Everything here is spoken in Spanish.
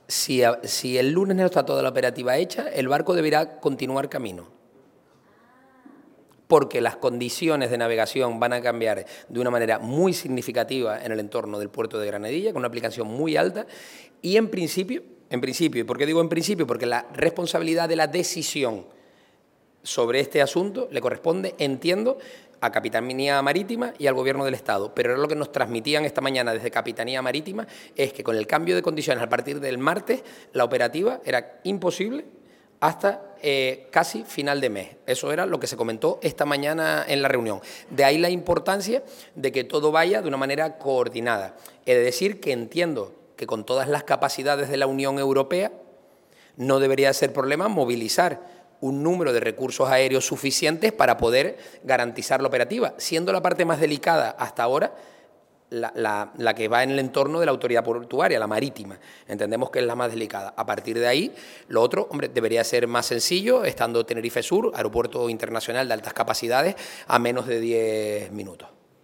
Si el lunes no está toda la operativa hecha, el barco deberá continuar camino, porque las condiciones de navegación van a cambiar de una manera muy significativa en el entorno del puerto de Granadilla, con una aplicación muy alta, y en principio, ¿y por qué digo en principio? Porque la responsabilidad de la decisión sobre este asunto le corresponde, entiendo, a Capitanía Marítima y al Gobierno del Estado. Pero lo que nos transmitían esta mañana desde Capitanía Marítima es que con el cambio de condiciones a partir del martes, la operativa era imposible hasta casi final de mes. Eso era lo que se comentó esta mañana en la reunión. De ahí la importancia de que todo vaya de una manera coordinada. He de decir que entiendo que con todas las capacidades de la Unión Europea no debería ser problema movilizar un número de recursos aéreos suficientes para poder garantizar la operativa, siendo la parte más delicada hasta ahora la que va en el entorno de la autoridad portuaria, la marítima. Entendemos que es la más delicada. A partir de ahí, lo otro, hombre, debería ser más sencillo, estando Tenerife Sur, aeropuerto internacional de altas capacidades, a menos de 10 minutos.